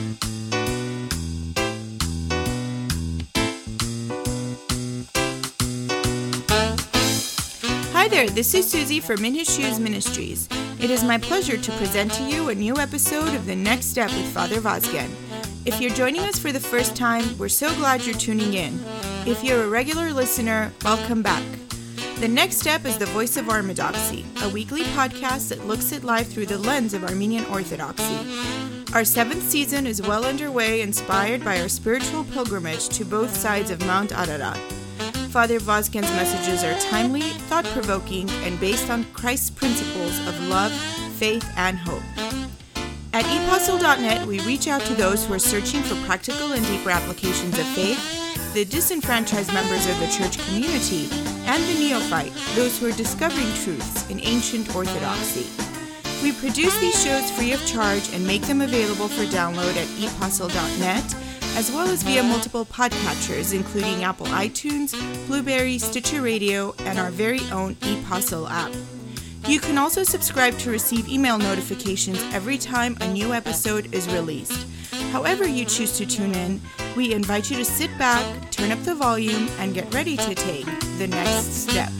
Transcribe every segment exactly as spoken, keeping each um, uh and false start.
Hi there, this is Susie from In His Shoes Ministries. It is my pleasure to present to you a new episode of The Next Step with Father Vazgen. If you're joining us for the first time, we're so glad you're tuning in. If you're a regular listener, welcome back. The Next Step is the Voice of Orthodoxy, a weekly podcast that looks at life through the lens of Armenian Orthodoxy. Our seventh season is well underway, inspired by our spiritual pilgrimage to both sides of Mount Ararat. Father Vazgen's messages are timely, thought-provoking, and based on Christ's principles of love, faith, and hope. At e apostle dot net, we reach out to those who are searching for practical and deeper applications of faith, the disenfranchised members of the church community, and the neophyte, those who are discovering truths in ancient orthodoxy. We produce these shows free of charge and make them available for download at e apostle dot net, as well as via multiple podcatchers, including Apple iTunes, Blueberry, Stitcher Radio, and our very own ePostle app. You can also subscribe to receive email notifications every time a new episode is released. However you choose to tune in, we invite you to sit back, turn up the volume, and get ready to take the next step.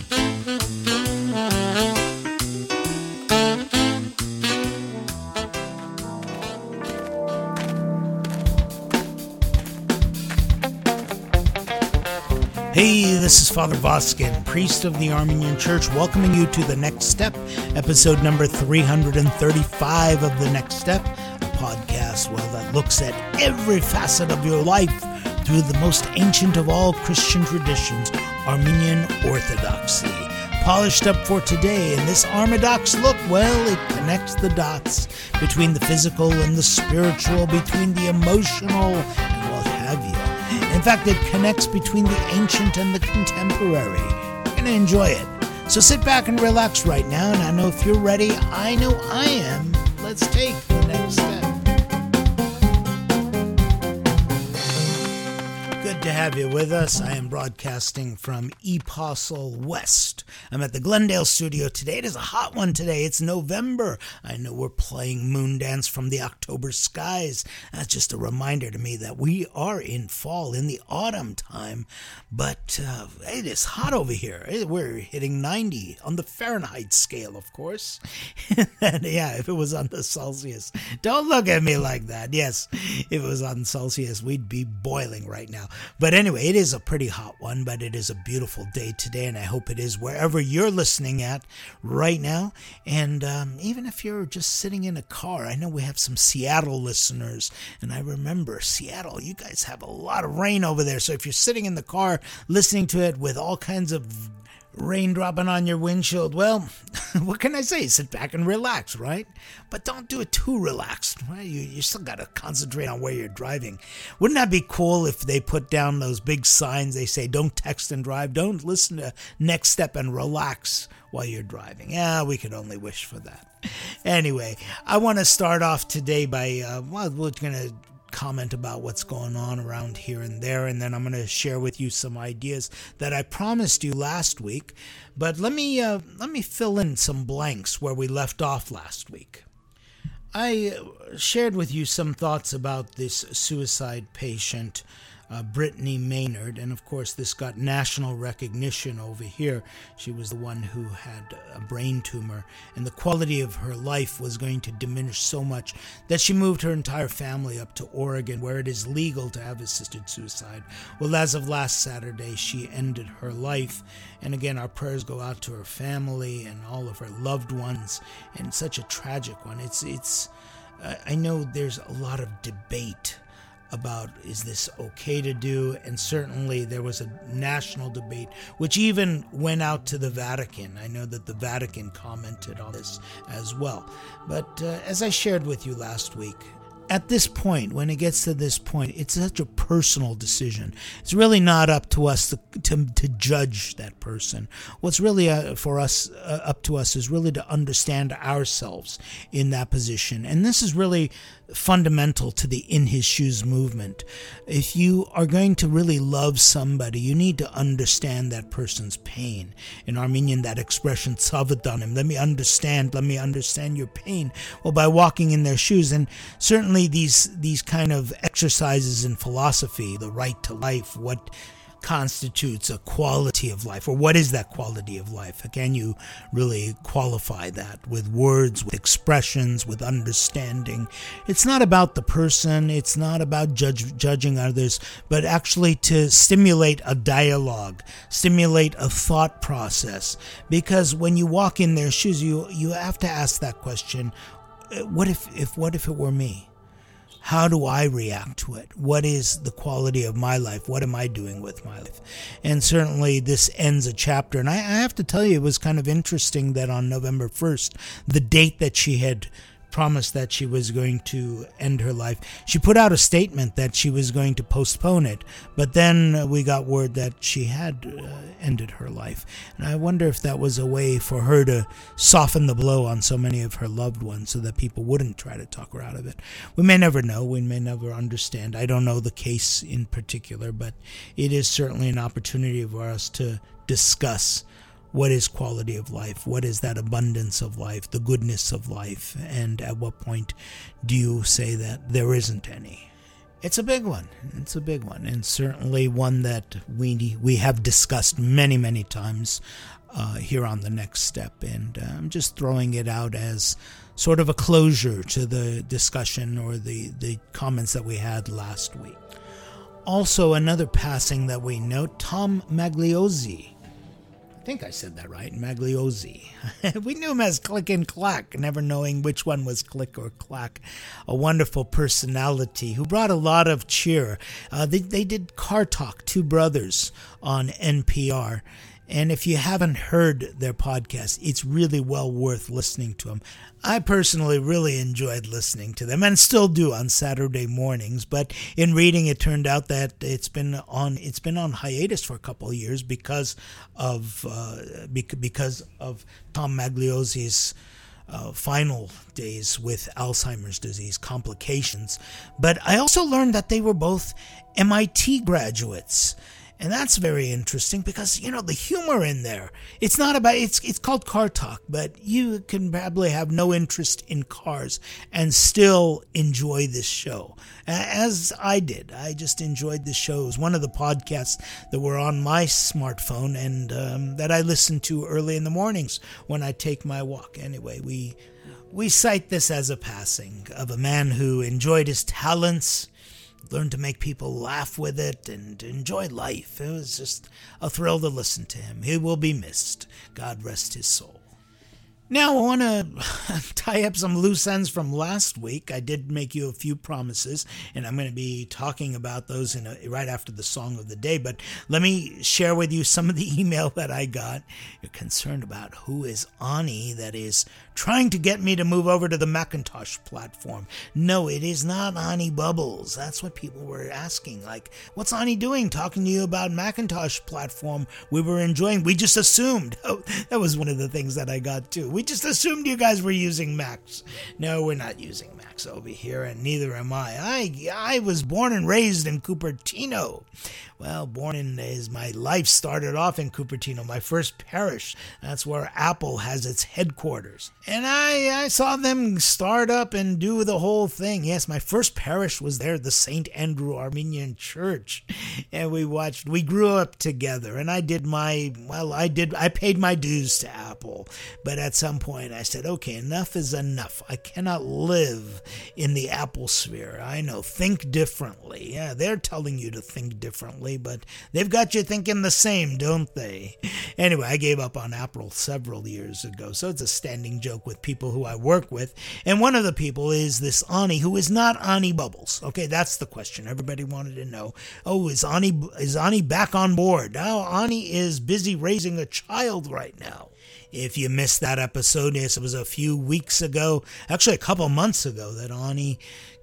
Hey, this is Father Vazgen, priest of the Armenian Church, welcoming you to The Next Step, episode number three hundred thirty-five of The Next Step, a podcast, well, that looks at every facet of your life through the most ancient of all Christian traditions, Armenian Orthodoxy. Polished up for today, and this Armadox look, well, it connects the dots between the physical and the spiritual, between the emotional and what have you. In fact, it connects between the ancient and the contemporary. You're going to enjoy it. So sit back and relax right now, and I know if you're ready, I know I am. Let's take the next step. Good to have you with us. I am broadcasting from ePostle West. I'm at the Glendale studio today. It is a hot one today. It's November. I know we're playing Moon Dance from the October skies. That's just a reminder to me that we are in fall, in the autumn time. But uh, it is hot over here. We're hitting ninety on the Fahrenheit scale, of course. And yeah, if it was on the Celsius. Don't look at me like that. Yes, if it was on Celsius, we'd be boiling right now. But anyway, it is a pretty hot one, but it is a beautiful day today, and I hope it is wherever you're listening at right now. And um, even if you're just sitting in a car, I know we have some Seattle listeners, and I remember Seattle, you guys have a lot of rain over there, so if you're sitting in the car listening to it with all kinds of rain dropping on your windshield, well, what can I say? Sit back and relax, right? But don't do it too relaxed, right? You, you still got to concentrate on where you're driving. Wouldn't that be cool if they put down those big signs? They say, don't text and drive. Don't listen to Next Step and relax while you're driving. Yeah, we could only wish for that. Anyway, I want to start off today by, uh, well, we're going to comment about what's going on around here and there, and then I'm going to share with you some ideas that I promised you last week. But let me uh, let me fill in some blanks where we left off last week. I shared with you some thoughts about this suicide patient, uh, Brittany Maynard, and of course this got national recognition over here. She was the one who had a brain tumor, and the quality of her life was going to diminish so much that she moved her entire family up to Oregon, where it is legal to have assisted suicide. Well, as of last Saturday, she ended her life, and again, our prayers go out to her family and all of her loved ones, and such a tragic one. It's, it's, uh, I know there's a lot of debate about is this okay to do, and certainly there was a national debate which even went out to the Vatican. I know that the Vatican commented on this as well. But uh, as I shared with you last week, at this point, when it gets to this point, it's such a personal decision. It's really not up to us to to, to judge that person. What's really uh, for us uh, up to us is really to understand ourselves in that position. And this is really fundamental to the In His Shoes movement. If you are going to really love somebody, you need to understand that person's pain. In Armenian, that expression, "Tsavadanim," let me understand, let me understand your pain. Well, by walking in their shoes, and certainly these these kind of exercises in philosophy, the right to life, what constitutes a quality of life, or what is that quality of life? Can you really qualify that with words, with expressions, with understanding? It's not about the person, it's not about judge, judging others, but actually to stimulate a dialogue, stimulate a thought process. Because when you walk in their shoes, you you have to ask that question: what if if what if it were me? How do I react to it? What is the quality of my life? What am I doing with my life? And certainly this ends a chapter. And I, I have to tell you, it was kind of interesting that on November first, the date that she had promised that she was going to end her life, she put out a statement that she was going to postpone it. But then we got word that she had uh, ended her life. And I wonder if that was a way for her to soften the blow on so many of her loved ones so that people wouldn't try to talk her out of it. We may never know. We may never understand. I don't know the case in particular, but it is certainly an opportunity for us to discuss what is quality of life, what is that abundance of life, the goodness of life, and at what point do you say that there isn't any? It's a big one. It's a big one, and certainly one that we we have discussed many, many times uh, here on The Next Step, and uh, I'm just throwing it out as sort of a closure to the discussion or the, the comments that we had last week. Also, another passing that we note, Tom Magliozzi. I think I said that right, Magliozzi. We knew him as Click and Clack, never knowing which one was Click or Clack. A wonderful personality who brought a lot of cheer. Uh, they, they did Car Talk, Two Brothers, on N P R. And if you haven't heard their podcast, it's really well worth listening to them. I personally really enjoyed listening to them and still do on Saturday mornings. But in reading, it turned out that it's been on it's been on hiatus for a couple of years because of uh, because of Tom Magliozzi's Uh, final days with Alzheimer's disease complications. But I also learned that they were both M I T graduates. And that's very interesting because, you know, the humor in there, it's not about, it's it's called Car Talk, but you can probably have no interest in cars and still enjoy this show. As I did. I just enjoyed this show. It was one of the podcasts that were on my smartphone and um, that I listen to early in the mornings when I take my walk. Anyway, we we cite this as a passing of a man who enjoyed his talents, learned to make people laugh with it, and enjoy life. It was just a thrill to listen to him. He will be missed. God rest his soul. Now, I want to tie up some loose ends from last week. I did make you a few promises, and I'm going to be talking about those in a, right after the song of the day. But let me share with you some of the email that I got. You're concerned about who is Ani that is trying to get me to move over to the Macintosh platform. No, it is not Ani Bubbles. That's what people were asking. Like, what's Ani doing talking to you about Macintosh platform we were enjoying? We just assumed. Oh, that was one of the things that I got too. We just assumed you guys were using Macs. No, we're not using Macs over here, and neither am I. I I was born and raised in Cupertino. Well, born in as my life started off in Cupertino, my first parish. That's where Apple has its headquarters. And I, I saw them start up and do the whole thing. Yes, my first parish was there, the Saint Andrew Armenian Church. And we watched, we grew up together. And I did my, well, I did, I paid my dues to Apple. But at some point I said, okay, enough is enough. I cannot live in the Apple sphere. I know, think differently. Yeah, they're telling you to think differently, but they've got you thinking the same, don't they? Anyway, I gave up on Apple several years ago, so it's a standing joke with people who I work with. And one of the people is this Ani, who is not Ani Bubbles. Okay, that's the question. Everybody wanted to know, oh, is Ani, is Ani back on board? Now, Ani is busy raising a child right now. If you missed that episode, yes, it was a few weeks ago, actually a couple months ago, that Ani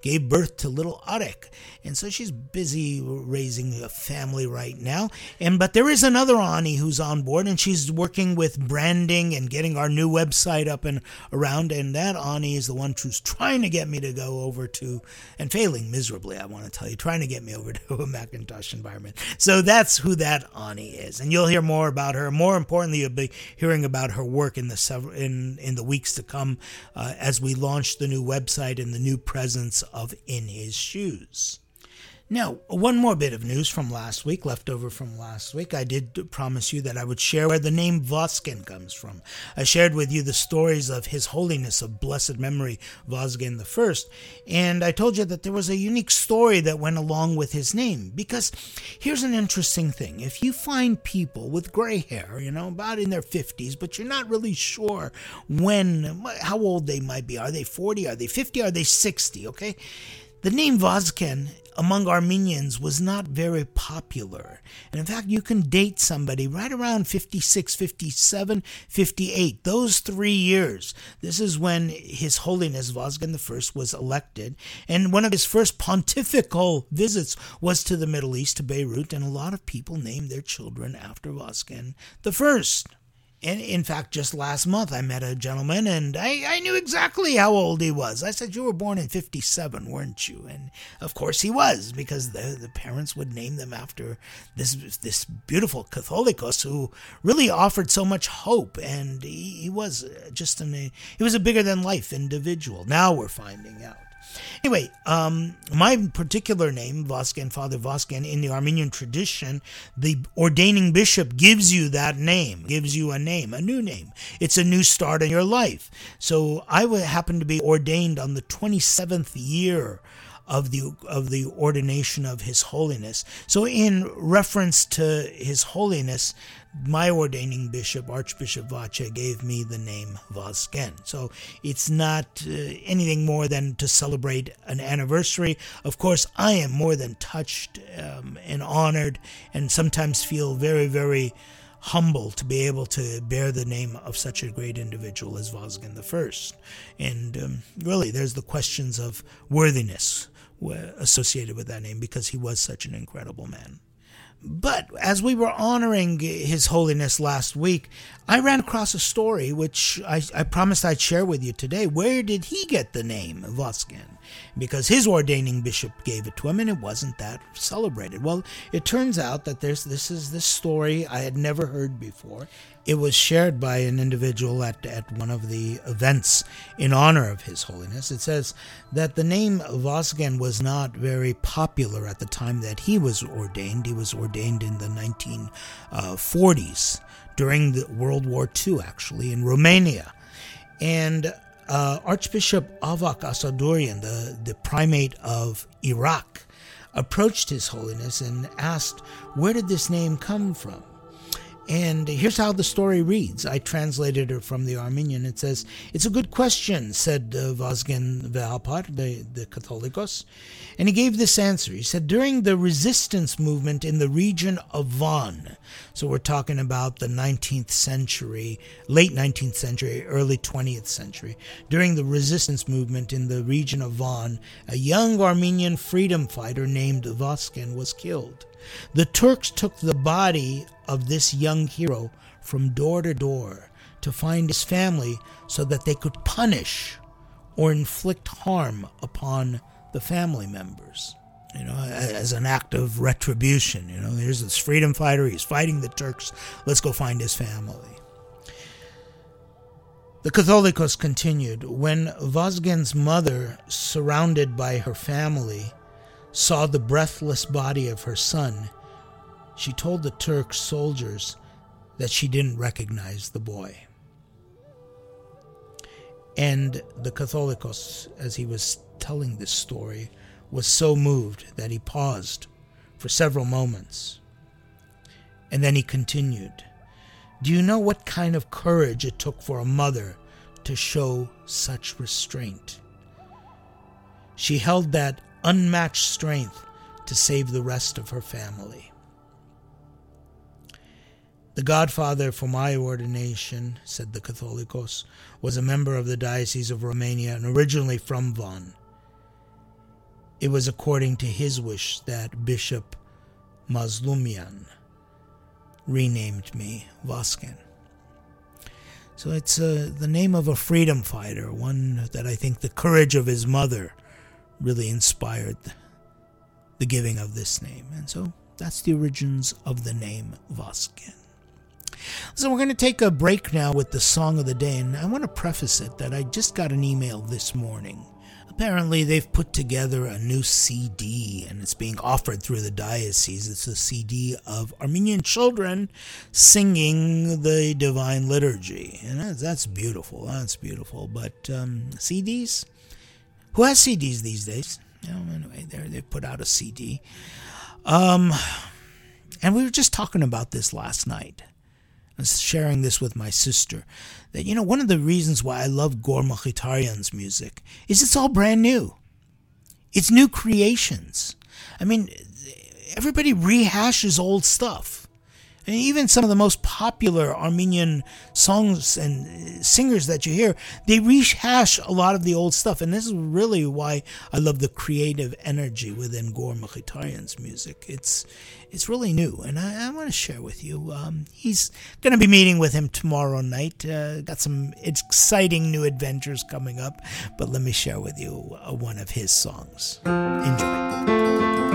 gave birth to little Arek. And so she's busy raising a family right now. And but there is another Ani who's on board, and she's working with branding and getting our new website up and around. And that Ani is the one who's trying to get me to go over to, and failing miserably, I want to tell you, trying to get me over to a Macintosh environment. So that's who that Ani is. And you'll hear more about her. More importantly, you'll be hearing about her work in the several, in, in the weeks to come uh, as we launch the new website and the new presence of In His Shoes. Now, one more bit of news from last week, left over from last week. I did promise you that I would share where the name Vazgen comes from. I shared with you the stories of His Holiness of blessed memory, Vazgen the First, and I told you that there was a unique story that went along with his name. Because here's an interesting thing. If you find people with gray hair, you know, about in their fifties, but you're not really sure when, how old they might be. Are they forty? Are they fifty? Are they sixty? Okay? The name Vazgen among Armenians was not very popular. And in fact, you can date somebody right around fifty-six, fifty-seven, fifty-eight. Those three years. This is when His Holiness Vazgen the First was elected. And one of his first pontifical visits was to the Middle East, to Beirut. And a lot of people named their children after Vazgen the First. And in fact, just last month, I met a gentleman, and I, I knew exactly how old he was. I said, you were born in fifty-seven, weren't you? And of course he was, because the, the parents would name them after this this beautiful Catholicos who really offered so much hope. And he, he was just an, he was a bigger-than-life individual. Now we're finding out. Anyway, um, my particular name, Vazgen, Father Vazgen, in the Armenian tradition, the ordaining bishop gives you that name, gives you a name, a new name. It's a new start in your life. So I would happen to be ordained on the twenty-seventh year of the of the ordination of His Holiness. So in reference to His Holiness, my ordaining bishop, Archbishop Vache, gave me the name Vazgen. So it's not uh, anything more than to celebrate an anniversary. Of course, I am more than touched um, and honored, and sometimes feel very, very humble to be able to bear the name of such a great individual as Vazgen the First. And um, really, there's the questions of worthiness associated with that name, because he was such an incredible man. But as we were honoring His Holiness last week, I ran across a story which I, I promised I'd share with you today. Where did he get the name Vazgen? Because his ordaining bishop gave it to him, and it wasn't that celebrated. Well, it turns out that there's this is this story I had never heard before. It was shared by an individual at, at one of the events in honor of His Holiness. It says that the name Vazgen was not very popular at the time that he was ordained. He was ordained in the nineteen forties, during the World War Two, actually, in Romania. And uh, Archbishop Avak Asadurian, the, the primate of Iraq, approached His Holiness and asked, where did this name come from? And here's how the story reads. I translated it from the Armenian. It says, it's a good question, said uh, Vazgen Vehapar, the, the Catholicos. And he gave this answer. He said, during the resistance movement in the region of Van, so we're talking about the nineteenth century, late nineteenth century, early twentieth century, during the resistance movement in the region of Van, a young Armenian freedom fighter named Vazgen was killed. The Turks took the body of this young hero from door to door to find his family so that they could punish or inflict harm upon the family members, you know, as an act of retribution. You know, here's this freedom fighter, he's fighting the Turks, let's go find his family. The Catholicos continued, when Vazgen's mother, surrounded by her family, saw the breathless body of her son, she told the Turk soldiers that she didn't recognize the boy. And the Catholicos, as he was telling this story, was so moved that he paused for several moments. And then he continued, do you know what kind of courage it took for a mother to show such restraint? She held that unmatched strength to save the rest of her family. The godfather for my ordination, said the Catholicos, was a member of the Diocese of Romania and originally from Van. it was according to his wish that Bishop Mazlumian renamed me Vazgen. So it's uh, the name of a freedom fighter, one that I think the courage of his mother really inspired the giving of this name. And so that's the origins of the name Vazgen. So we're going to take a break now with the song of the day, and I want to preface it that I just got an email this morning. Apparently they've put together a new C D, and it's being offered through the diocese. It's a C D of Armenian children singing the Divine Liturgy, and that's, that's beautiful. That's beautiful. But um, C Ds? Who has C Ds these days? You know, anyway, they they put out a C D. Um, and we were just talking about this last night. I was sharing this with my sister, that, you know, one of the reasons why I love Gor Mkhitaryan's music is it's all brand new. It's new creations. I mean, everybody rehashes old stuff. And even some of the most popular Armenian songs and singers that you hear, they rehash a lot of the old stuff. And this is really why I love the creative energy within Gor Mkhitaryan's music. It's it's really new, and I, I want to share with you. Um, he's going to be meeting with him tomorrow night. Uh, got some exciting new adventures coming up, but let me share with you uh, one of his songs. Enjoy.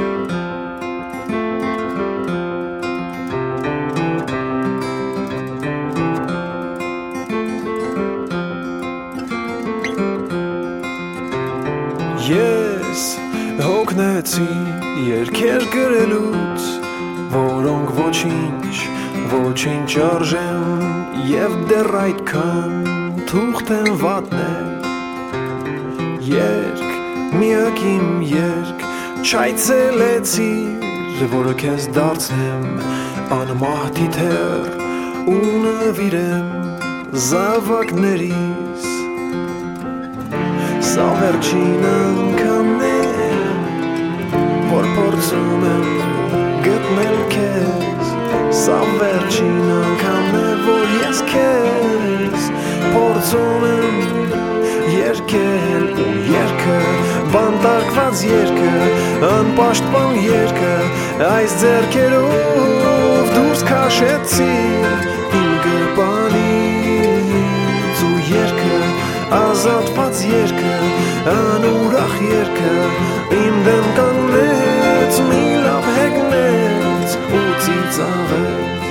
Ես հոգնեցի երկեր գրելուց, որոնք ոչինչ, ոչինչ արժեն, և դեռ այդքան թուղթ են վատնել։ Երկ, միակ իմ երկ, չայցելեցիր, որը քեզ դարձնեմ, անմահ թիթեռ ու նվիրեմ զավակներիս։ Սա վերջին անգամն է, որ փորձում եմ գտնել քեզ, սա վերջին անգամն է, որ ես քեզ փորձում եմ երգել ու երգը, բանտարկված երգը, անպաշտպան երգը, այս ձեռքերով դուրս քաշեցի իմ գրպանից ու երգը, ազատված երգը, անուրախ երգը, իմ դեմ կանգնեց, մի լավ հեգնեց ու ծիծաղեց։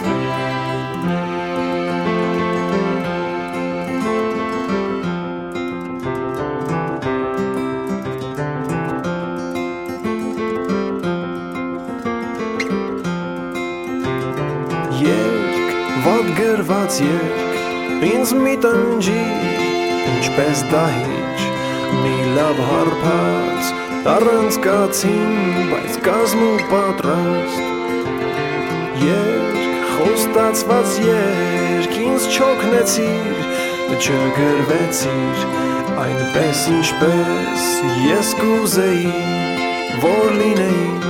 Երգ, վատ գրված երգ, ինձ մի տնջիր, ինչպես դահիճ, մի լավ հարբած, առանց կացին, բայց կազմ ու պատրաստ։ Երկ, խոստացված երկ, ինձ չօգնեցիր, չգրվեցիր, այնպես ինչպես ես կուզեի, որ լինեիր։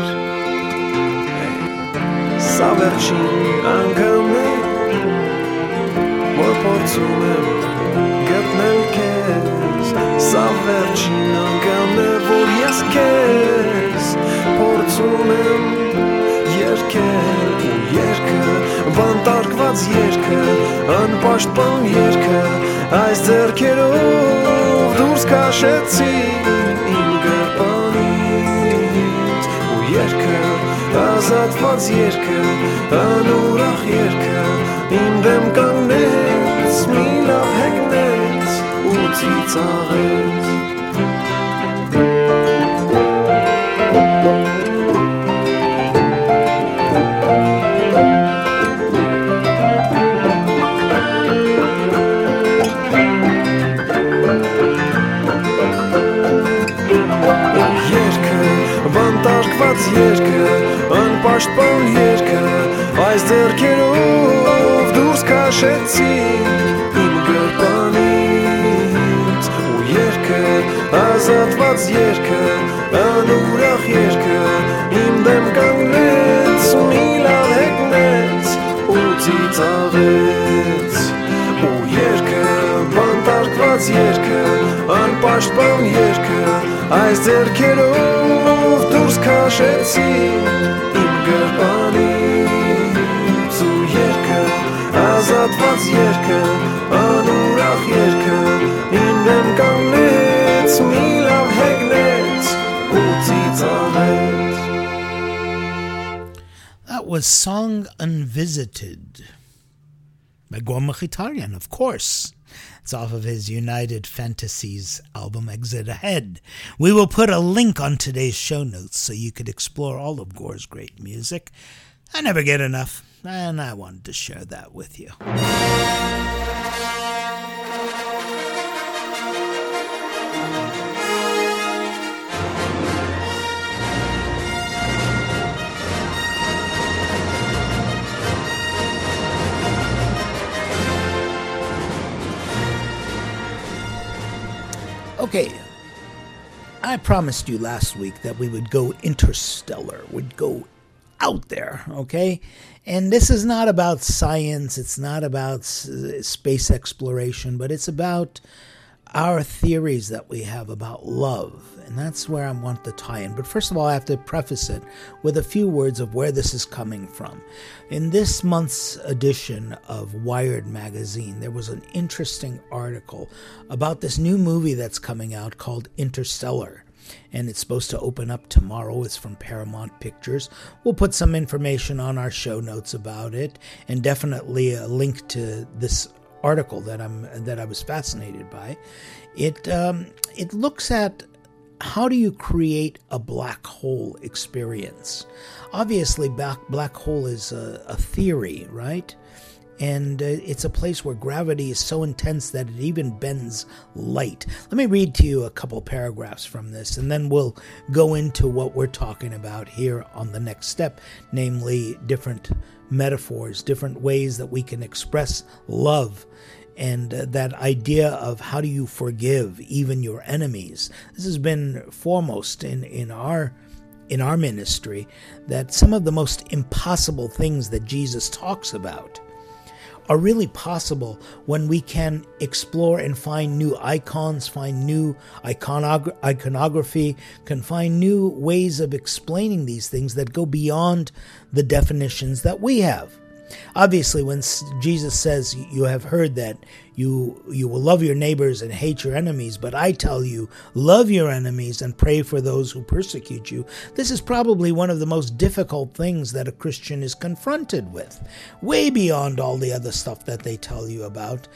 Սա վերջին անգամն է, որ փորձում եմ գտնել քեզ, սա վերջին անգամն է, որ ես քեզ փորձում եմ երգել ու երգը, բանտարկված երգը, անպաշտպան երգը, այս ձեռքերով դուրս քաշեցի իմ գրպանից ու երգը, ազատված երգը, անուրախ երգը, իմ դեմ կանգնեց, մի լավ հեգնեց ու ծիծաղեց։ Երգը, բանտարկված երգը, անպաշտպան երգը, այս ձեռքերով դուրս քաշեցի իմ գրպանից ու երգը, ազատված երգը, անուրախ երգը, իմ դեմ կանգնեց, մի լավ հեգնեց ու ծիծաղեց։ Ու երգը, բանտարկված երգը, անպաշտպան երգը, Այս ձերքերով դուրս քաշեցի իմ գրպանից ու երկը ազատված երկը անուրախ երկը իմ դեմ կանգնեց մի լավ հեգնեց ու ծիծաղեց. That was Song Unvisited by Gorm Mkhitaryan, of course. It's off of his United Fantasies album, Exit Ahead. We will put a link on today's show notes so you could explore all of Gor's great music. I never get enough, and I wanted to share that with you. Okay, I promised you last week that we would go interstellar, would go out there, okay? And this is not about science, it's not about s- space exploration, but it's about our theories that we have about love. And that's where I want to tie in. But first of all, I have to preface it with a few words of where this is coming from. In this month's edition of Wired magazine, there was an interesting article about this new movie that's coming out called Interstellar. And it's supposed to open up tomorrow. It's from Paramount Pictures. We'll put some information on our show notes about it, and definitely a link to this article that I'm that I was fascinated by. It um, it looks at how do you create a black hole experience. Obviously, black black hole is a, a theory, right? And uh, it's a place where gravity is so intense that it even bends light. Let me read to you a couple paragraphs from this, and then we'll go into what we're talking about here on the next step, namely different metaphors, different ways that we can express love, and uh, that idea of how do you forgive even your enemies. This has been foremost in, in our in our ministry, that some of the most impossible things that Jesus talks about are really possible when we can explore and find new icons, find new iconog- iconography, can find new ways of explaining these things that go beyond the definitions that we have. Obviously, when Jesus says, you have heard that you you will love your neighbors and hate your enemies, but I tell you, love your enemies and pray for those who persecute you. This is probably one of the most difficult things that a Christian is confronted with, way beyond all the other stuff that they tell you about.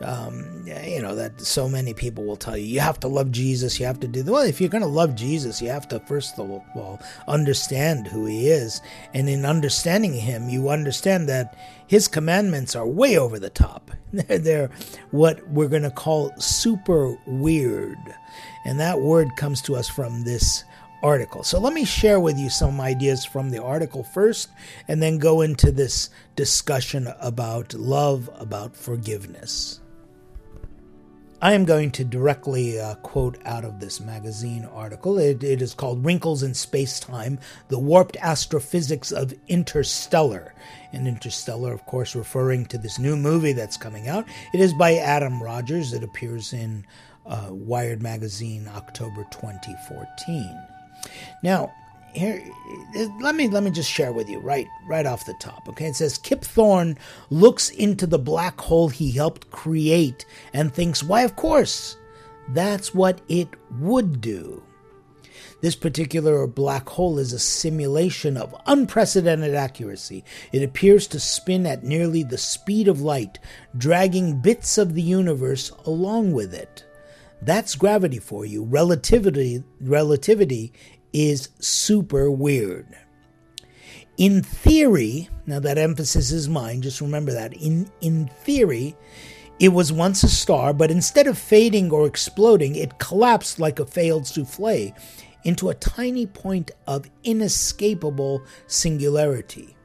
Um, you know, that so many people will tell you, you have to love Jesus, you have to do the, well, if you're going to love Jesus, you have to first of all understand who he is. And in understanding him, you understand that his commandments are way over the top. They're, they're what we're going to call super weird. And that word comes to us from this article. So let me share with you some ideas from the article first, and then go into this discussion about love, about forgiveness. I am going to directly uh, quote out of this magazine article. It, it is called Wrinkles in Space-Time, The Warped Astrophysics of Interstellar. And Interstellar, of course, referring to this new movie that's coming out. It is by Adam Rogers. It appears in uh, Wired magazine, October twenty fourteen. Now, here, let me let me just share with you right right off the top. Okay, it says Kip Thorne looks into the black hole he helped create and thinks, why, of course, that's what it would do. This particular black hole is a simulation of unprecedented accuracy. It appears to spin at nearly the speed of light, dragging bits of the universe along with it. That's gravity for you. Relativity, relativity is super weird. In theory, now that emphasis is mine, just remember that. In, in theory, it was once a star, but instead of fading or exploding, it collapsed like a failed souffle into a tiny point of inescapable singularity.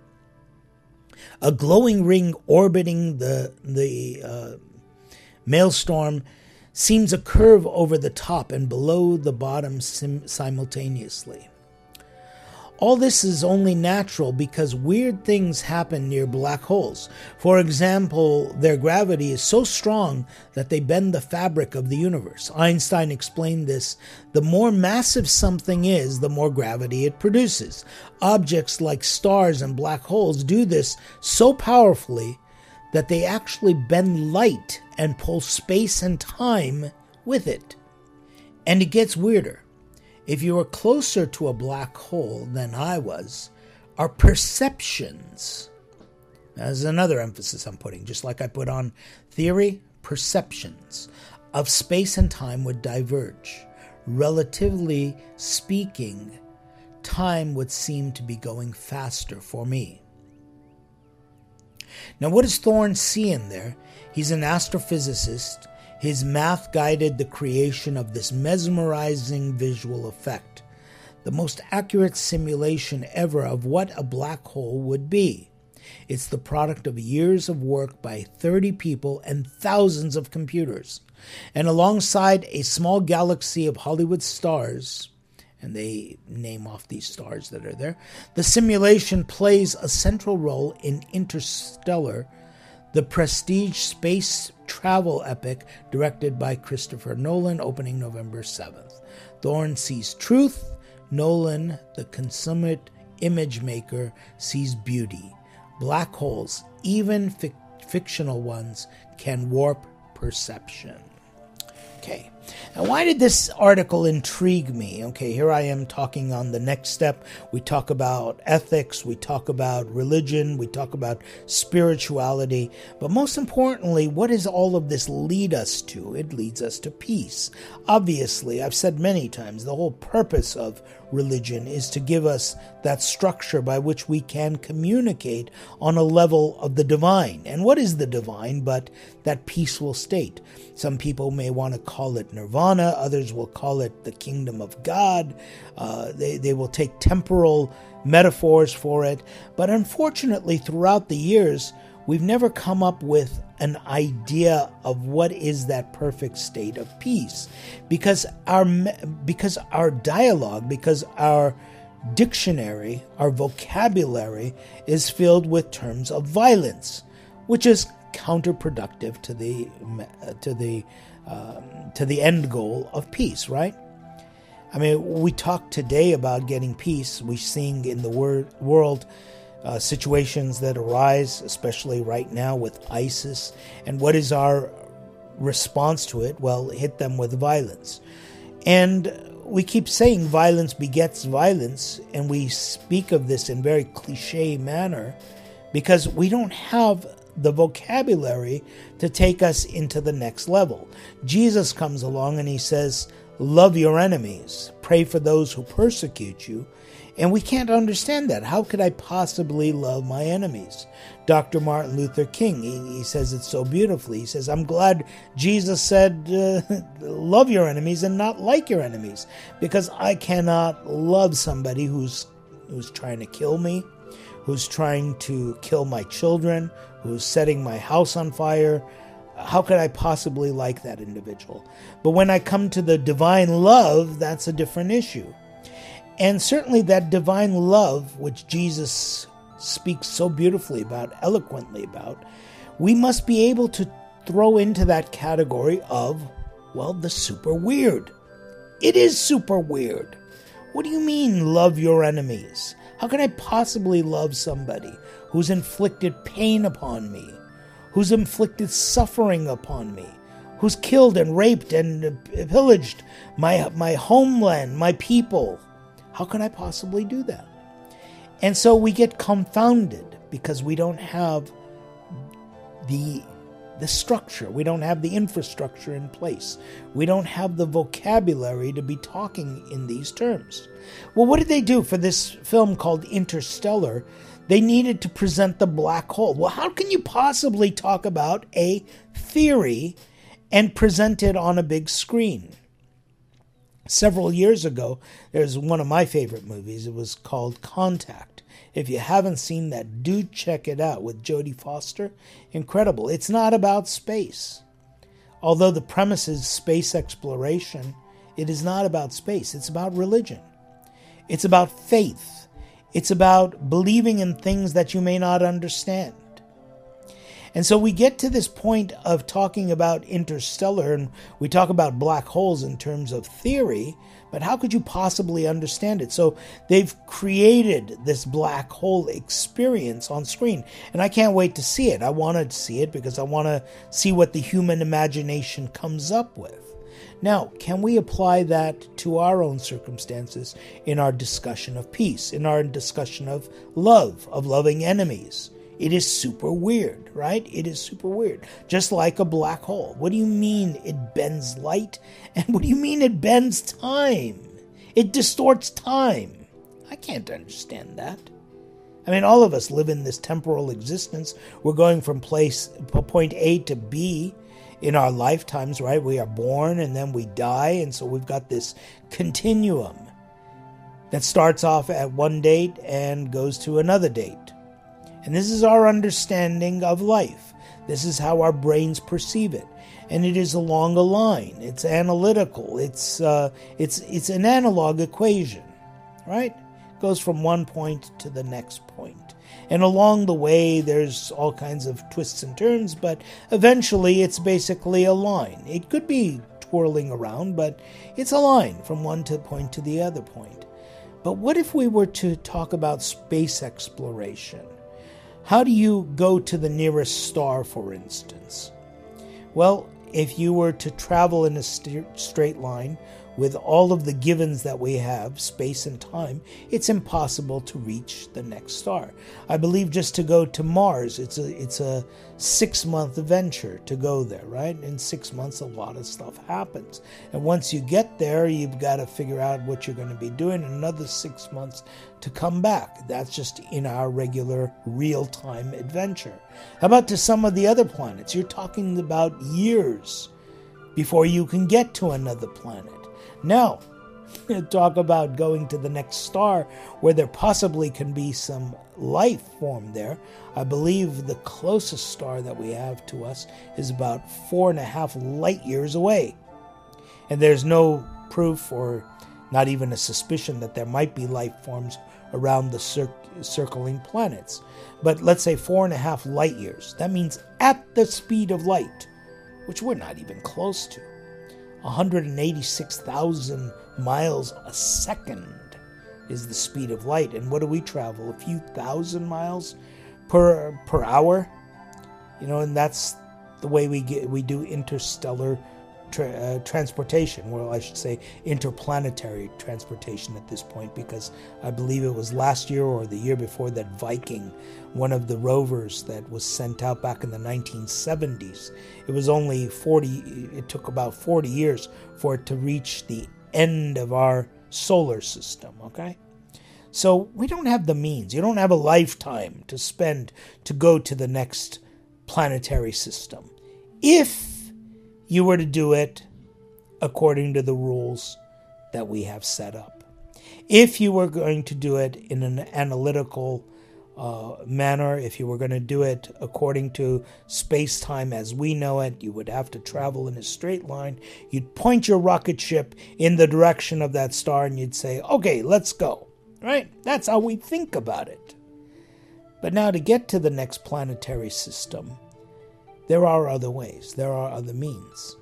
A glowing ring orbiting the, the uh, maelstrom seems a curve over the top and below the bottom sim- simultaneously. All this is only natural because weird things happen near black holes. For example, their gravity is so strong that they bend the fabric of the universe. Einstein explained this: the more massive something is, the more gravity it produces. Objects like stars and black holes do this so powerfully that they actually bend light and pull space and time with it. And it gets weirder. If you are closer to a black hole than I was, our perceptions, that's another emphasis I'm putting, just like I put on theory, perceptions of space and time would diverge. Relatively speaking, time would seem to be going faster for me. Now, what does Thorne see in there? He's an astrophysicist. His math guided the creation of this mesmerizing visual effect, the most accurate simulation ever of what a black hole would be. It's the product of years of work by thirty people and thousands of computers. And alongside a small galaxy of Hollywood stars, and they name off these stars that are there, the simulation plays a central role in Interstellar, the prestige space travel epic directed by Christopher Nolan, opening November seventh. Thorne sees truth. Nolan, the consummate image maker, sees beauty. Black holes, even fic- fictional ones, can warp perception. Okay. Now, why did this article intrigue me? Okay, here I am talking on the next step. We talk about ethics, we talk about religion, we talk about spirituality. But most importantly, what does all of this lead us to? It leads us to peace. Obviously, I've said many times, the whole purpose of religion is to give us that structure by which we can communicate on a level of the divine. And what is the divine but that peaceful state? Some people may want to call it nirvana, others will call it the kingdom of God. Uh, they, they will take temporal metaphors for it. But unfortunately, throughout the years, we've never come up with an idea of what is that perfect state of peace. Because our, because our dialogue, because our dictionary, our vocabulary is filled with terms of violence, which is counterproductive to the to the um, to the end goal of peace, right? I mean, we talk today about getting peace. We sing in the word, world uh, situations that arise, especially right now with ISIS. And what is our response to it? Well, hit them with violence. And we keep saying violence begets violence, and we speak of this in very cliche manner because we don't have the vocabulary to take us into the next level. Jesus comes along and he says, love your enemies, pray for those who persecute you. And we can't understand that. How could I possibly love my enemies? Doctor Martin Luther King, he, he says it so beautifully. He says, I'm glad Jesus said, uh, love your enemies and not like your enemies, because I cannot love somebody who's who's trying to kill me, who's trying to kill my children, who's setting my house on fire. How could I possibly like that individual? But when I come to the divine love, that's a different issue. And certainly that divine love, which Jesus speaks so beautifully about, eloquently about, we must be able to throw into that category of, well, the super weird. It is super weird. What do you mean, love your enemies? How can I possibly love somebody who's inflicted pain upon me, who's inflicted suffering upon me, who's killed and raped and pillaged my my homeland, my people? How can I possibly do that? And so we get confounded because we don't have the the structure. We don't have the infrastructure in place. We don't have the vocabulary to be talking in these terms. Well, what did they do for this film called Interstellar? They needed to present the black hole. Well, how can you possibly talk about a theory and present it on a big screen? Several years ago, there's one of my favorite movies. It was called Contact. If you haven't seen that, do check it out with Jodie Foster. Incredible. It's not about space. Although the premise is space exploration, it is not about space. It's about religion. It's about faith. It's about believing in things that you may not understand. And so we get to this point of talking about interstellar, and we talk about black holes in terms of theory, but how could you possibly understand it? So they've created this black hole experience on screen, and I can't wait to see it. I want to see it because I want to see what the human imagination comes up with. Now, can we apply that to our own circumstances in our discussion of peace, in our discussion of love, of loving enemies? It is super weird, right? It is super weird. Just like a black hole. What do you mean it bends light? And what do you mean it bends time? It distorts time. I can't understand that. I mean, all of us live in this temporal existence. We're going from place point A to B in our lifetimes, right? We are born and then we die, and so we've got this continuum that starts off at one date and goes to another date. And this is our understanding of life. This is how our brains perceive it. And it is along a line. It's analytical. It's uh, it's it's an analog equation, right? It goes from one point to the next point. And along the way, there's all kinds of twists and turns, but eventually it's basically a line. It could be twirling around, but it's a line from one to point to the other point. But what if we were to talk about space exploration? How do you go to the nearest star, for instance? Well, if you were to travel in a st- straight line with all of the givens that we have, space and time, it's impossible to reach the next star. I believe just to go to Mars, it's a it's a six-month venture to go there, right? In six months, a lot of stuff happens. And once you get there, you've got to figure out what you're going to be doing in another six months to come back. That's just in our regular real-time adventure. How about to some of the other planets? You're talking about years before you can get to another planet. Now, talk about going to the next star where there possibly can be some life form there. I believe the closest star that we have to us is about four and a half light years away. And there's no proof or not even a suspicion that there might be life forms around the cir- circling planets. But let's say four and a half light years. That means at the speed of light, which we're not even close to. one hundred eighty-six thousand miles a second is the speed of light. And what do we travel? A few thousand miles per per hour? You know, and that's the way we get we do interstellar tra- uh, transportation. Well, I should say interplanetary transportation at this point, because I believe it was last year or the year before that Viking, one of the rovers that was sent out back in the nineteen seventies, it was only forty, it took about forty years for it to reach the end of our solar system, okay? So we don't have the means. You don't have a lifetime to spend to go to the next planetary system. If you were to do it according to the rules that we have set up. If you were going to do it in an analytical uh, manner, if you were going to do it according to space-time as we know it, you would have to travel in a straight line. You'd point your rocket ship in the direction of that star and you'd say, okay, let's go. Right? That's how we think about it. But now to get to the next planetary system, there are other ways. There are other means.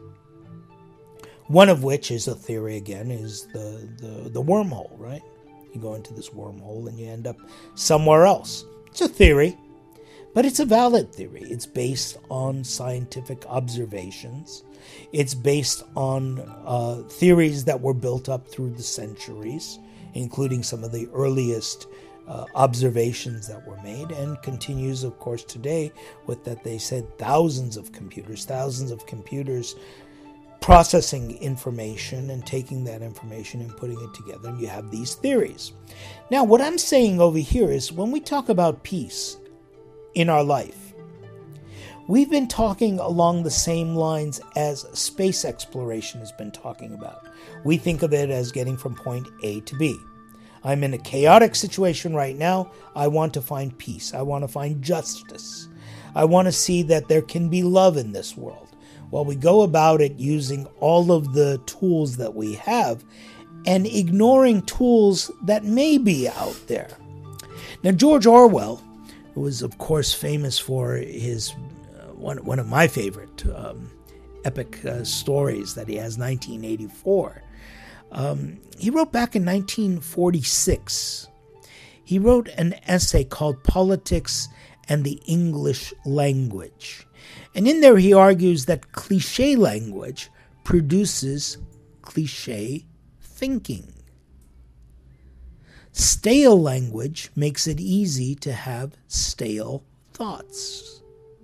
One of which is a theory, again, is the, the, the wormhole, right? You go into this wormhole and you end up somewhere else. It's a theory, but it's a valid theory. It's based on scientific observations. It's based on uh, theories that were built up through the centuries, including some of the earliest uh, observations that were made, and continues, of course, today with that they said thousands of computers, thousands of computers processing information and taking that information and putting it together, and you have these theories. Now, what I'm saying over here is when we talk about peace in our life, we've been talking along the same lines as space exploration has been talking about. We think of it as getting from point A to B. I'm in a chaotic situation right now. I want to find peace. I want to find justice. I want to see that there can be love in this world. Well, we go about it using all of the tools that we have and ignoring tools that may be out there. Now, George Orwell, who was, of course, famous for his uh, one, one of my favorite um, epic uh, stories that he has, nineteen eighty-four, um, he wrote back in nineteen forty-six, he wrote an essay called Politics and the English Language. And in there he argues that cliché language produces cliché thinking. Stale language makes it easy to have stale thoughts.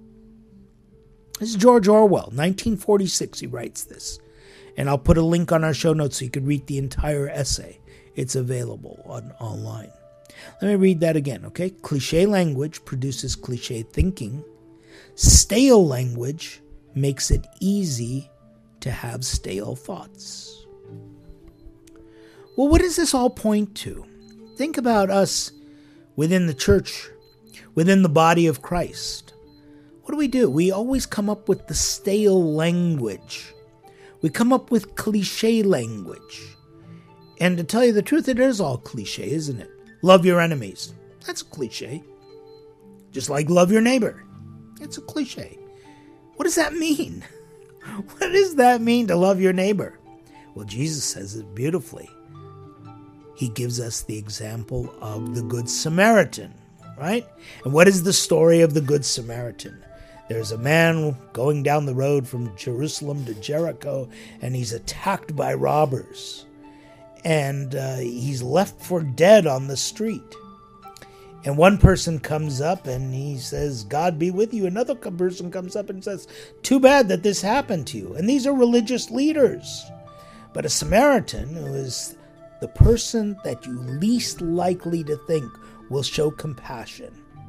This is George Orwell, nineteen forty-six, he writes this. And I'll put a link on our show notes so you could read the entire essay. It's available on online. Let me read that again, okay? Cliché language produces cliché thinking. Stale language makes it easy to have stale thoughts. Well, what does this all point to? Think about us within the church, within the body of Christ. What do we do? We always come up with the stale language. We come up with cliché language. And to tell you the truth, it is all cliché, isn't it? Love your enemies. That's a cliché. Just like love your neighbor. It's a cliché. What does that mean? What does that mean to love your neighbor? Well, Jesus says it beautifully. He gives us the example of the Good Samaritan, right? And what is the story of the Good Samaritan? There's a man going down the road from Jerusalem to Jericho, and he's attacked by robbers. And uh, he's left for dead on the street. And one person comes up and he says, God be with you. Another person comes up and says, too bad that this happened to you. And these are religious leaders. But a Samaritan, who is the person that you least likely to think will show compassion.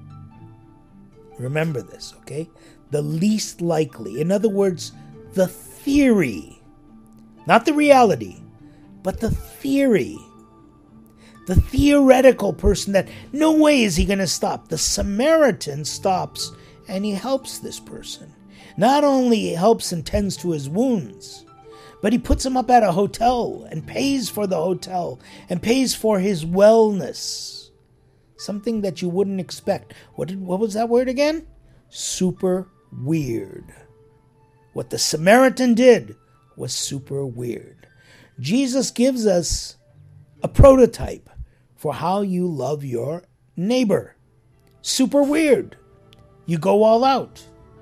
Remember this, okay? The least likely. In other words, the theory. Not the reality, but the theory. The theoretical person that no way is he going to stop. The Samaritan stops and he helps this person. Not only helps and tends to his wounds, but he puts him up at a hotel and pays for the hotel and pays for his wellness. Something that you wouldn't expect. What did, what was that word again? Super weird. What the Samaritan did was super weird. Jesus gives us a prototype for how you love your neighbor. Super weird. You go all out.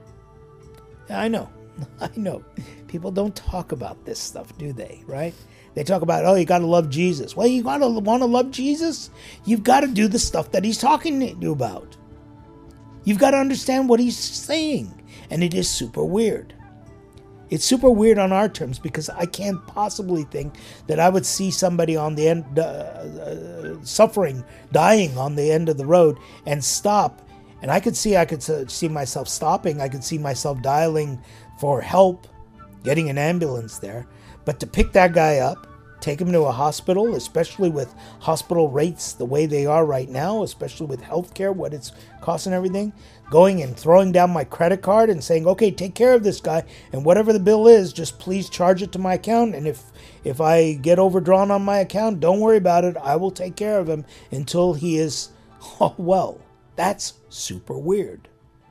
I know. I know. People don't talk about this stuff, do they? Right? They talk about, oh, you got to love Jesus. Well, you got to want to love Jesus? You've got to do the stuff that he's talking to you about. You've got to understand what he's saying. And it is super weird. It's super weird on our terms because I can't possibly think that I would see somebody on the end, uh, uh, suffering, dying on the end of the road and stop. And I could see, I could see myself stopping. I could see myself dialing for help, getting an ambulance there. But to pick that guy up, take him to a hospital, especially with hospital rates the way they are right now, especially with healthcare, what it's costing everything, going and throwing down my credit card and saying, okay, take care of this guy, and whatever the bill is, just please charge it to my account, and if if I get overdrawn on my account, don't worry about it, I will take care of him until he is oh, well. That's super weird.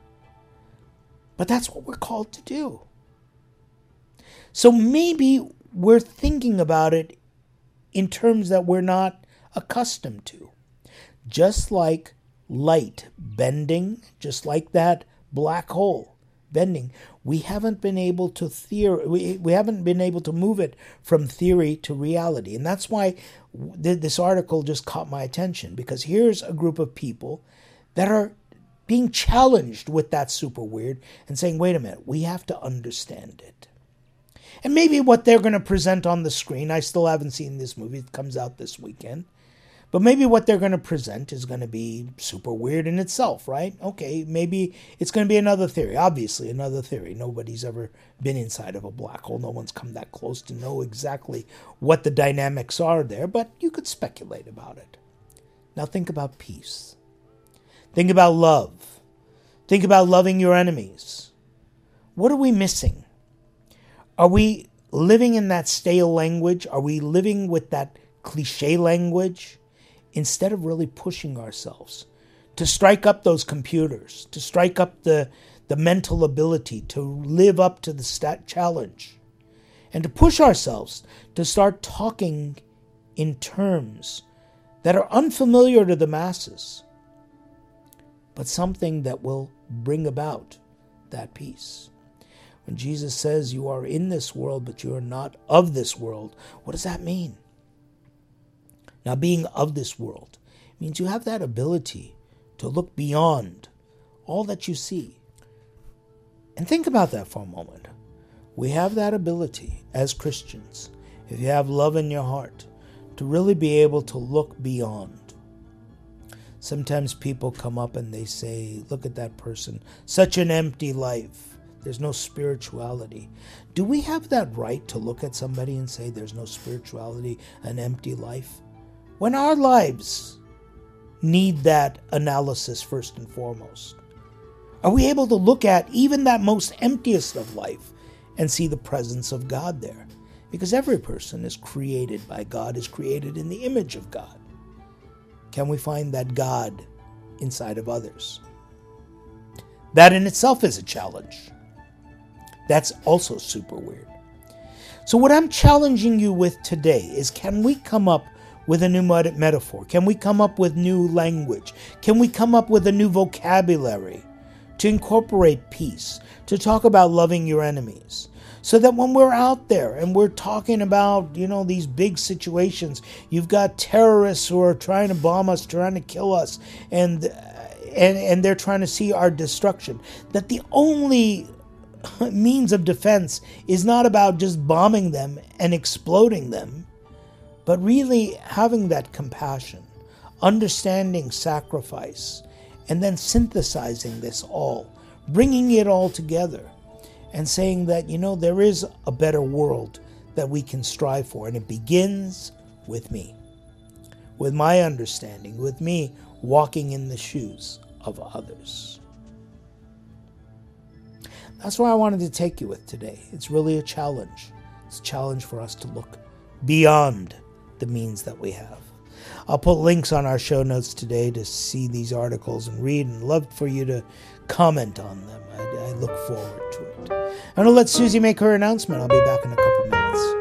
But that's what we're called to do. So maybe we're thinking about it in terms that we're not accustomed to. Just like light bending, just like that black hole bending, we haven't been able to theory, we, we haven't been able to move it from theory to reality. And that's why this article just caught my attention, because here's a group of people that are being challenged with that super weird and saying, wait a minute, we have to understand it. And maybe what they're going to present on the screen, I still haven't seen this movie, it comes out this weekend, but maybe what they're going to present is going to be super weird in itself, right? Okay, maybe it's going to be another theory, obviously another theory. Nobody's ever been inside of a black hole. No one's come that close to know exactly what the dynamics are there, but you could speculate about it. Now think about peace. Think about love. Think about loving your enemies. What are we missing? Are we living in that stale language? Are we living with that cliche language instead of really pushing ourselves to strike up those computers, to strike up the, the mental ability to live up to the stat challenge, and to push ourselves to start talking in terms that are unfamiliar to the masses, but something that will bring about that peace. When Jesus says you are in this world, but you are not of this world, what does that mean? Now, being of this world means you have that ability to look beyond all that you see. And think about that for a moment. We have that ability as Christians, if you have love in your heart, to really be able to look beyond. Sometimes people come up and they say, look at that person, such an empty life. There's no spirituality. Do we have that right to look at somebody and say there's no spirituality, an empty life? When our lives need that analysis first and foremost, are we able to look at even that most emptiest of life and see the presence of God there? Because every person is created by God, is created in the image of God. Can we find that God inside of others? That in itself is a challenge. That's also super weird. So what I'm challenging you with today is, can we come up with a new metaphor? Can we come up with new language? Can we come up with a new vocabulary to incorporate peace, to talk about loving your enemies? So that when we're out there and we're talking about, you know, these big situations, you've got terrorists who are trying to bomb us, trying to kill us, and and, and they're trying to see our destruction, that the only means of defense is not about just bombing them and exploding them, but really having that compassion, understanding sacrifice, and then synthesizing this all, bringing it all together, and saying that, you know, there is a better world that we can strive for, and it begins with me, with my understanding, with me walking in the shoes of others. That's where I wanted to take you with today. It's really a challenge. It's a challenge for us to look beyond the means that we have. I'll put links on our show notes today to see these articles and read, and love for you to comment on them. I, I look forward to it. I'm going to let Susie make her announcement. I'll be back in a couple minutes.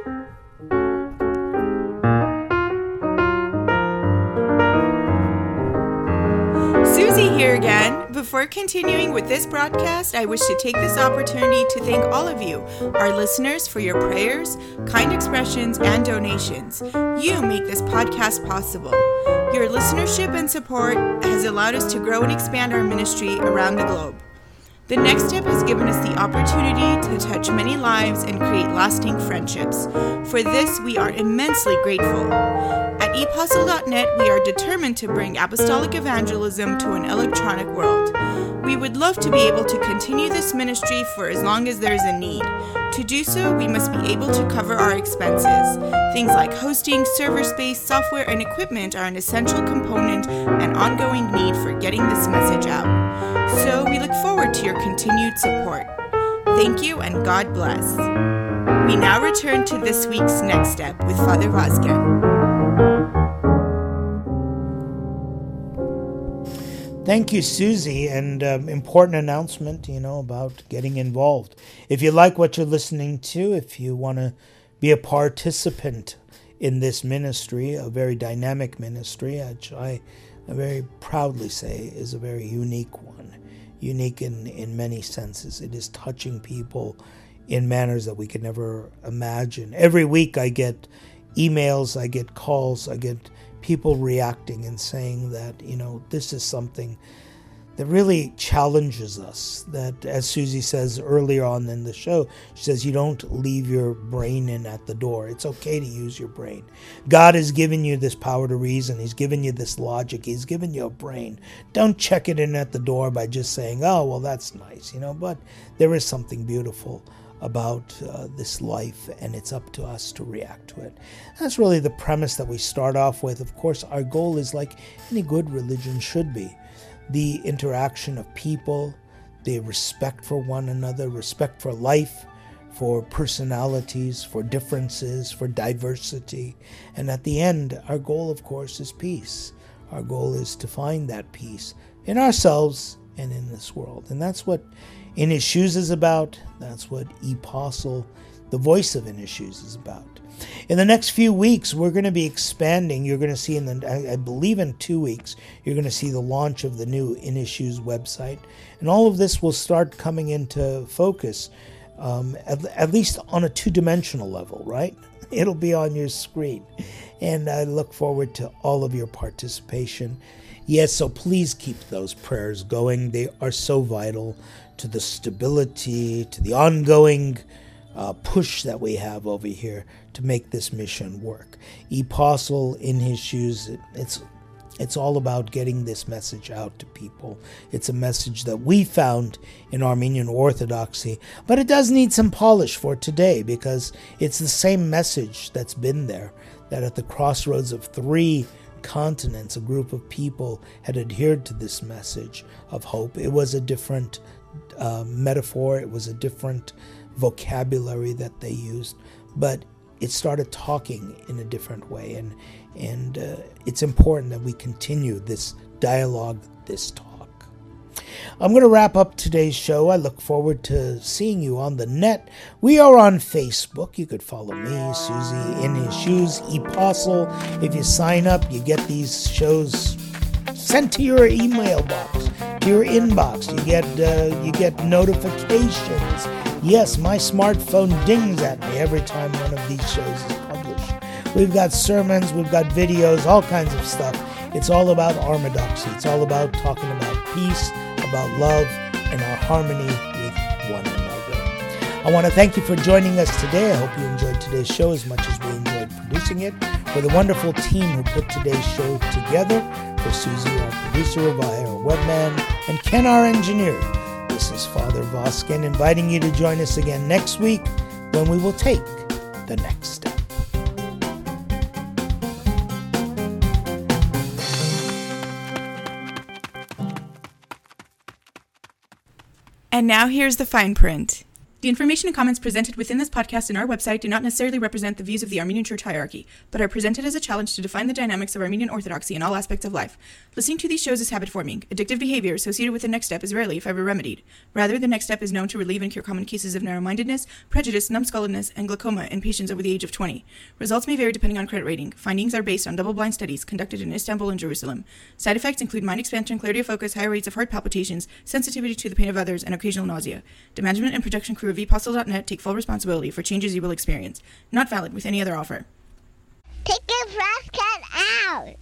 Susie here again. Before continuing with this broadcast, I wish to take this opportunity to thank all of you, our listeners, for your prayers, kind expressions, and donations. You make this podcast possible. Your listenership and support has allowed us to grow and expand our ministry around the globe. The Next Step has given us the opportunity to touch many lives and create lasting friendships. For this, we are immensely grateful. At e apostle dot net, we are determined to bring apostolic evangelism to an electronic world. We would love to be able to continue this ministry for as long as there is a need. To do so, we must be able to cover our expenses. Things like hosting, server space, software, and equipment are an essential component and ongoing need for getting this message out. So we look forward to your continued support. Thank you, and God bless. We now return to this week's Next Step with Father Vazgen. Thank you, Susie, and um, important announcement, you know, about getting involved. If you like what you're listening to, if you want to be a participant in this ministry, a very dynamic ministry, which I, I very proudly say is a very unique one, unique in, in many senses. It is touching people in manners that we could never imagine. Every week I get emails, I get calls, I get people reacting and saying that, you know, this is something that really challenges us. That, as Susie says earlier on in the show, she says, you don't leave your brain in at the door. It's okay to use your brain. God has given you this power to reason. He's given you this logic. He's given you a brain. Don't check it in at the door by just saying, oh, well, that's nice, you know, but there is something beautiful about uh, this life, and it's up to us to react to it. That's really the premise that we start off with. Of course, our goal is, like any good religion should be, the interaction of people, the respect for one another, respect for life, for personalities, for differences, for diversity. And at the end, our goal, of course, is peace. Our goal is to find that peace in ourselves and in this world. And that's what In His Shoes is about. That's what Apostle, the voice of In His Shoes, is about. In the next few weeks, we're going to be expanding. You're going to see in the, I, I believe in two weeks, you're going to see the launch of the new In His Shoes website. And all of this will start coming into focus, um, at, at least on a two-dimensional level, right? It'll be on your screen. And I look forward to all of your participation. Yes, so please keep those prayers going. They are so vital to the stability, to the ongoing uh, push that we have over here to make this mission work. Apostle In His Shoes, it, it's it's all about getting this message out to people. It's a message that we found in Armenian Orthodoxy, but it does need some polish for today because it's the same message that's been there, that at the crossroads of three continents, a group of people had adhered to this message of hope. It was a different uh, metaphor. It was a different vocabulary that they used, but it started talking in a different way. And, and uh, it's important that we continue this dialogue, this talk. I'm going to wrap up today's show. I look forward to seeing you on the net. We are on Facebook. You could follow me, Susie In His Shoes, Apostle. If you sign up, you get these shows sent to your email box, to your inbox. You get uh, you get notifications. Yes, my smartphone dings at me every time one of these shows is published. We've got sermons, we've got videos, all kinds of stuff. It's all about Armadoxy. It's all about talking about peace, about love, and our harmony with one another. I want to thank you for joining us today. I hope you enjoyed today's show as much as we enjoyed producing it. For the wonderful team who put today's show together, for Susie, our producer, Ravaya, our webman, and Ken, our engineer, this is Father Voskin inviting you to join us again next week when we will take the next step. And now here's the fine print. The information and comments presented within this podcast and our website do not necessarily represent the views of the Armenian Church hierarchy, but are presented as a challenge to define the dynamics of Armenian Orthodoxy in all aspects of life. Listening to these shows is habit-forming. Addictive behavior associated with the next step is rarely, if ever, remedied. Rather, the next step is known to relieve and cure common cases of narrow-mindedness, prejudice, numbskulledness, and glaucoma in patients over the age of twenty. Results may vary depending on credit rating. Findings are based on double-blind studies conducted in Istanbul and Jerusalem. Side effects include mind expansion, clarity of focus, higher rates of heart palpitations, sensitivity to the pain of others, and occasional nausea. The management and production crew of apostle dot net take full responsibility for changes you will experience. Not valid with any other offer. Take your trash can out!